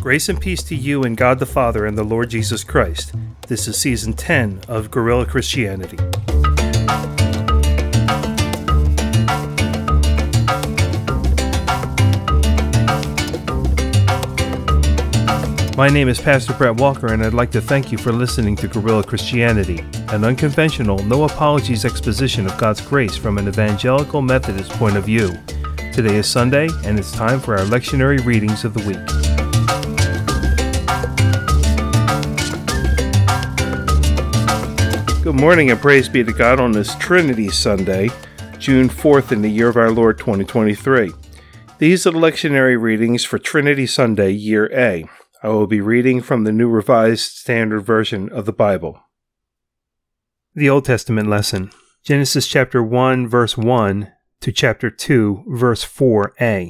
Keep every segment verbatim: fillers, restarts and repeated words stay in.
Grace and peace to you and God the Father and the Lord Jesus Christ. This is Season ten of Guerrilla Christianity. My name is Pastor Brett Walker, and I'd like to thank you for listening to Guerrilla Christianity, an unconventional, no-apologies exposition of God's grace from an evangelical Methodist point of view. Today is Sunday, and it's time for our lectionary readings of the week. Good morning, and praise be to God on this Trinity Sunday, June fourth in the year of our Lord twenty twenty-three. These are the lectionary readings for Trinity Sunday, Year A. I will be reading from the New Revised Standard Version of the Bible. The Old Testament lesson, Genesis chapter one, verse one to chapter two, verse four a.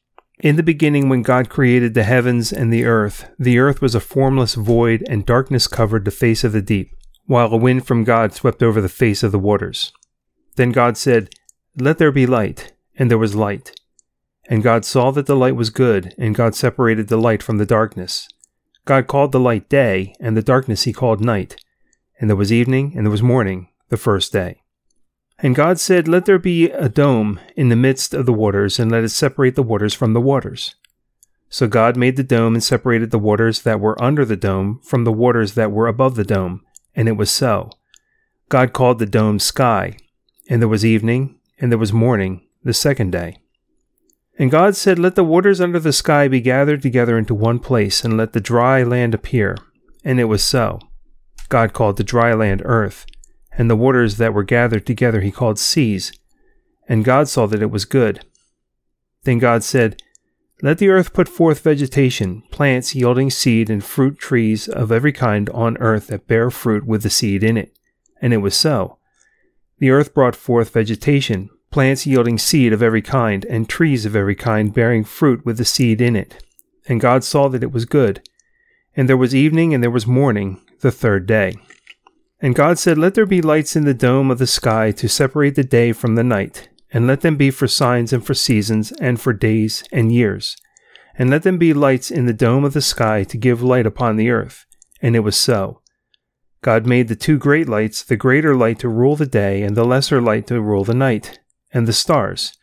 In the beginning, when God created the heavens and the earth, the earth was a formless void, and darkness covered the face of the deep, while a wind from God swept over the face of the waters. Then God said, "Let there be light," and there was light. And God saw that the light was good, and God separated the light from the darkness. God called the light day, and the darkness he called night. And there was evening, and there was morning, the first day. And God said, "Let there be a dome in the midst of the waters, and let it separate the waters from the waters." So God made the dome and separated the waters that were under the dome from the waters that were above the dome, and it was so. God called the dome sky. And there was evening, and there was morning, the second day. And God said, "Let the waters under the sky be gathered together into one place, and let the dry land appear." And it was so. God called the dry land earth, and the waters that were gathered together he called seas. And God saw that it was good. Then God said, "Let the earth put forth vegetation, plants yielding seed, and fruit trees of every kind on earth that bear fruit with the seed in it." And it was so. The earth brought forth vegetation, plants yielding seed of every kind, and trees of every kind bearing fruit with the seed in it. And God saw that it was good. And there was evening, and there was morning, the third day. And God said, "Let there be lights in the dome of the sky to separate the day from the night, and let them be for signs and for seasons and for days and years. And let them be lights in the dome of the sky to give light upon the earth." And it was so. God made the two great lights, the greater light to rule the day, and the lesser light to rule the night, and the stars.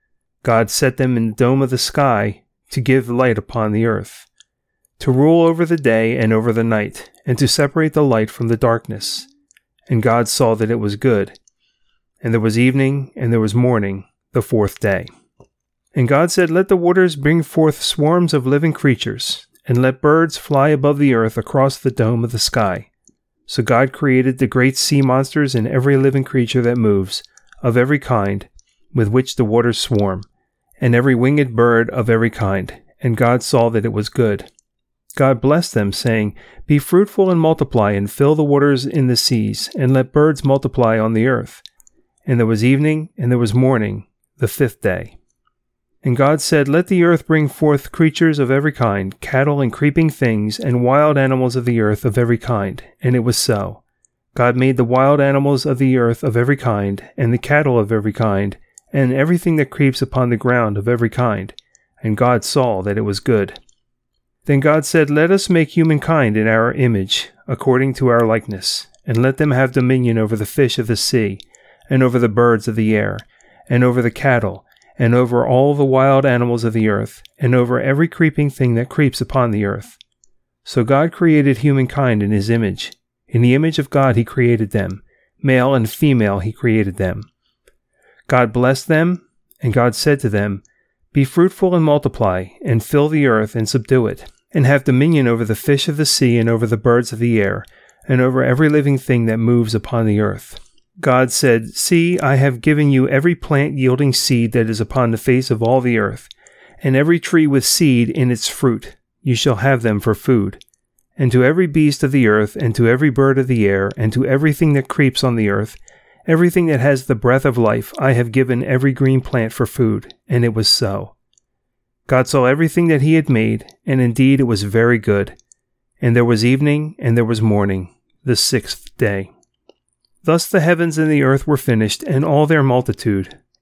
God set them in the dome of the sky to give light upon the earth, to rule over the day and over the night, and to separate the light from the darkness. And God saw that it was good. And there was evening, and there was morning, the fourth day. And God said, "Let the waters bring forth swarms of living creatures, and let birds fly above the earth across the dome of the sky." So God created the great sea monsters and every living creature that moves, of every kind, with which the waters swarm, and every winged bird of every kind. And God saw that it was good. God blessed them, saying, "Be fruitful and multiply, and fill the waters in the seas, and let birds multiply on the earth." And there was evening, and there was morning, the fifth day. And God said, "Let the earth bring forth creatures of every kind, cattle and creeping things, and wild animals of the earth of every kind." And it was so. God made the wild animals of the earth of every kind, and the cattle of every kind, and everything that creeps upon the ground of every kind. And God saw that it was good. Then God said, "Let us make humankind in our image, according to our likeness, and let them have dominion over the fish of the sea, and over the birds of the air, and over the cattle, and over all the wild animals of the earth, and over every creeping thing that creeps upon the earth." So God created humankind in his image. In the image of God he created them. Male and female he created them. God blessed them, and God said to them, "Be fruitful and multiply, and fill the earth and subdue it, and have dominion over the fish of the sea, and over the birds of the air, and over every living thing that moves upon the earth." God said, "See, I have given you every plant yielding seed that is upon the face of all the earth, and every tree with seed in its fruit. You shall have them for food. And to every beast of the earth, and to every bird of the air, and to everything that creeps on the earth, everything that has the breath of life, I have given every green plant for food." And it was so. God saw everything that he had made, and indeed it was very good. And there was evening, and there was morning, the sixth day. Thus the heavens and the earth were finished, and all their multitude.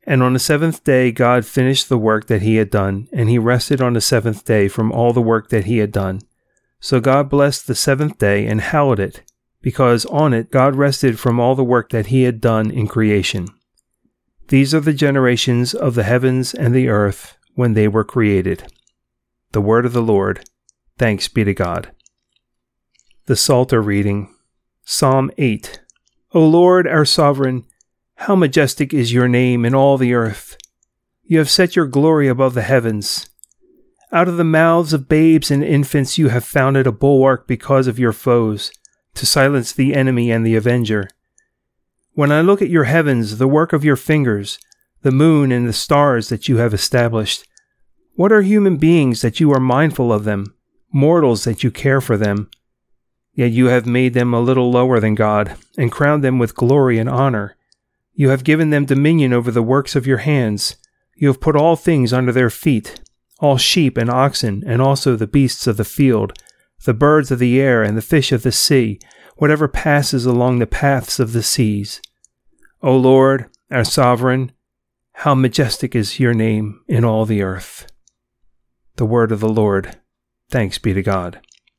And on the seventh day God finished the work that he had done, and he rested on the seventh day from all the work that he had done. So God blessed the seventh day and hallowed it, because on it God rested from all the work that he had done in creation. These are the generations of the heavens and the earth when they were created. The word of the Lord. Thanks be to God. The Psalter reading. Psalm eight. O Lord, our sovereign, how majestic is your name in all the earth. You have set your glory above the heavens. Out of the mouths of babes and infants you have founded a bulwark because of your foes, to silence the enemy and the avenger. When I look at your heavens, the work of your fingers, the moon and the stars that you have established, what are human beings that you are mindful of them, mortals that you care for them? Yet you have made them a little lower than God, and crowned them with glory and honor. You have given them dominion over the works of your hands. You have put all things under their feet, all sheep and oxen, and also the beasts of the field, the birds of the air and the fish of the sea, whatever passes along the paths of the seas. O Lord, our sovereign, how majestic is your name in all the earth. The word of the Lord. Thanks be to God.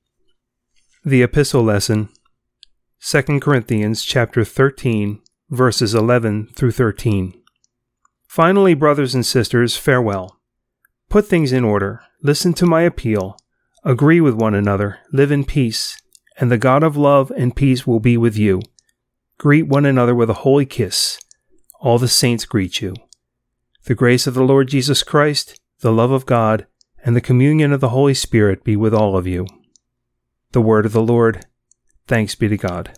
The Epistle Lesson. Second Corinthians chapter thirteen, verses eleven through thirteen. Finally, brothers and sisters, farewell. Put things in order. Listen to my appeal. Agree with one another. Live in peace. And the God of love and peace will be with you. Greet one another with a holy kiss. All the saints greet you. The grace of the Lord Jesus Christ, the love of God, and the communion of the Holy Spirit be with all of you. The word of the Lord. Thanks be to God.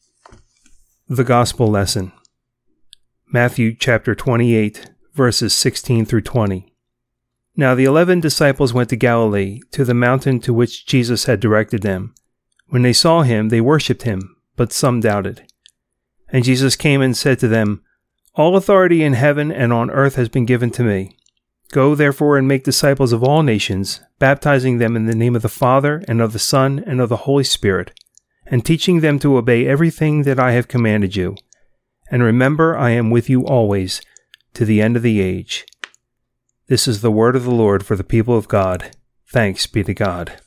The Gospel Lesson. Matthew chapter twenty-eight, verses sixteen through twenty. Now the eleven disciples went to Galilee, to the mountain to which Jesus had directed them. When they saw him, they worshipped him, but some doubted. And Jesus came and said to them, All authority in heaven and on earth has been given to me. Go therefore and make disciples of all nations, baptizing them in the name of the Father, and of the Son, and of the Holy Spirit, and teaching them to obey everything that I have commanded you. And remember, I am with you always, to the end of the age. This is the word of the Lord for the people of God. Thanks be to God.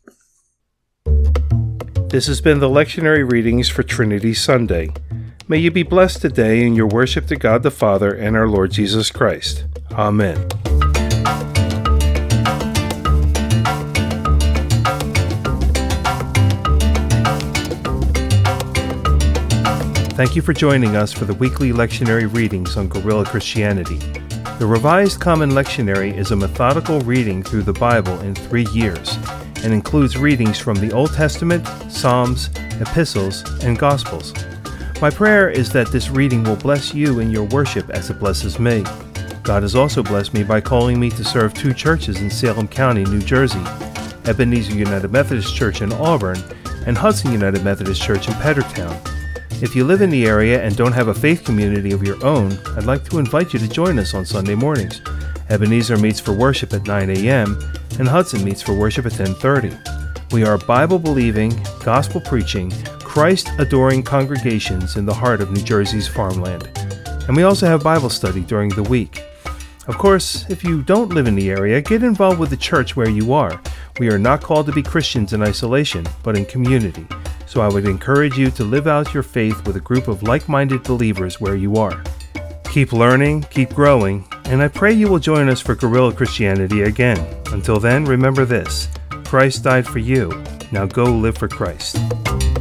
This has been the lectionary readings for Trinity Sunday. May you be blessed today in your worship to God the Father and our Lord Jesus Christ. Amen. Thank you for joining us for the weekly lectionary readings on Guerrilla Christianity. The Revised Common Lectionary is a methodical reading through the Bible in three years and includes readings from the Old Testament, Psalms, Epistles, and Gospels. My prayer is that this reading will bless you in your worship as it blesses me. God has also blessed me by calling me to serve two churches in Salem County, New Jersey, Ebenezer United Methodist Church in Auburn and Hudson United Methodist Church in Peddertown. If you live in the area and don't have a faith community of your own, I'd like to invite you to join us on Sunday mornings. Ebenezer meets for worship at nine a.m. and Hudson meets for worship at ten thirty. We are Bible-believing, gospel-preaching, Christ-adoring congregations in the heart of New Jersey's farmland. And we also have Bible study during the week. Of course, if you don't live in the area, get involved with the church where you are. We are not called to be Christians in isolation, but in community. So I would encourage you to live out your faith with a group of like-minded believers where you are. Keep learning, keep growing, and I pray you will join us for Guerrilla Christianity again. Until then, remember this: Christ died for you. Now go live for Christ.